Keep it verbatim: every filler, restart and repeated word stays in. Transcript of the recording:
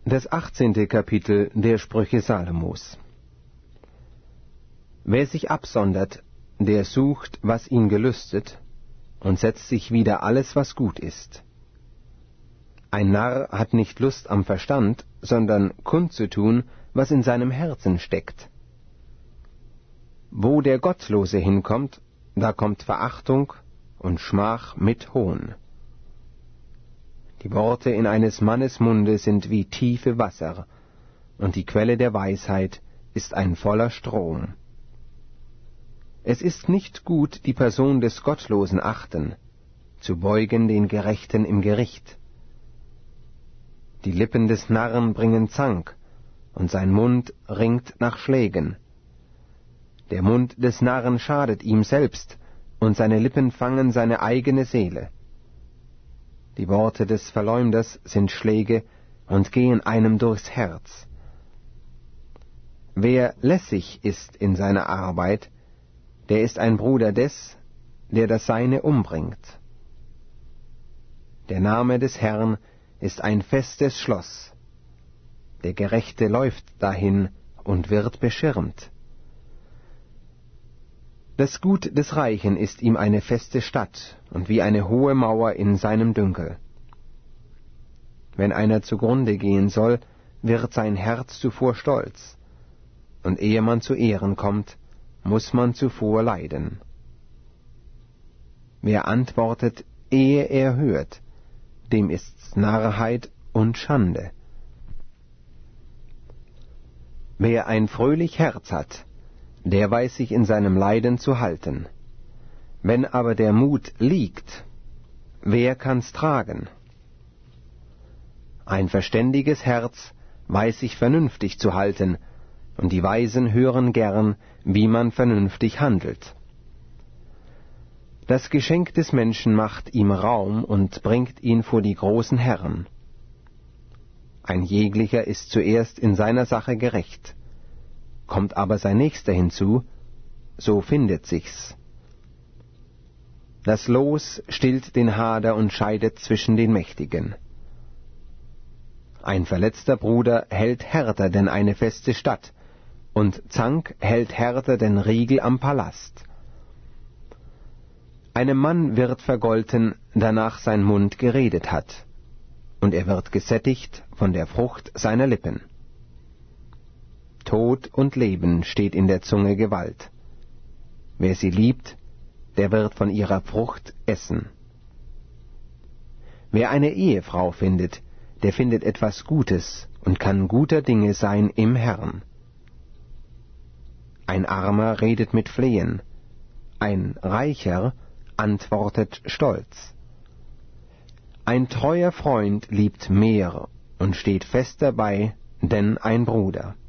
Das achtzehnte Kapitel der Sprüche Salomos. Wer sich absondert, der sucht, was ihn gelüstet, und setzt sich wider alles, was gut ist. Ein Narr hat nicht Lust am Verstand, sondern kundzutun, was in seinem Herzen steckt. Wo der Gottlose hinkommt, da kommt Verachtung und Schmach mit Hohn. Die Worte in eines Mannes Munde sind wie tiefe Wasser, und die Quelle der Weisheit ist ein voller Strom. Es ist nicht gut, die Person des Gottlosen achten, zu beugen den Gerechten im Gericht. Die Lippen des Narren bringen Zank, und sein Mund ringt nach Schlägen. Der Mund des Narren schadet ihm selbst, und seine Lippen fangen seine eigene Seele. Die Worte des Verleumders sind Schläge und gehen einem durchs Herz. Wer lässig ist in seiner Arbeit, der ist ein Bruder des, der das Seine umbringt. Der Name des Herrn ist ein festes Schloss. Der Gerechte läuft dahin und wird beschirmt. Das Gut des Reichen ist ihm eine feste Stadt und wie eine hohe Mauer in seinem Dünkel. Wenn einer zugrunde gehen soll, wird sein Herz zuvor stolz, und ehe man zu Ehren kommt, muss man zuvor leiden. Wer antwortet, ehe er hört, dem ist's Narrheit und Schande. Wer ein fröhlich Herz hat, der weiß sich in seinem Leiden zu halten. Wenn aber der Mut liegt, wer kann's tragen? Ein verständiges Herz weiß sich vernünftig zu halten, und die Weisen hören gern, wie man vernünftig handelt. Das Geschenk des Menschen macht ihm Raum und bringt ihn vor die großen Herren. Ein jeglicher ist zuerst in seiner Sache gerecht. Kommt aber sein Nächster hinzu, so findet sich's. Das Los stillt den Hader und scheidet zwischen den Mächtigen. Ein verletzter Bruder hält härter denn eine feste Stadt, und Zank hält härter denn Riegel am Palast. Einem Mann wird vergolten, danach sein Mund geredet hat, und er wird gesättigt von der Frucht seiner Lippen. Tod und Leben steht in der Zunge Gewalt. Wer sie liebt, der wird von ihrer Frucht essen. Wer eine Ehefrau findet, der findet etwas Gutes und kann guter Dinge sein im Herrn. Ein Armer redet mit Flehen, ein Reicher antwortet stolz. Ein treuer Freund liebt mehr und steht fest dabei, denn ein Bruder.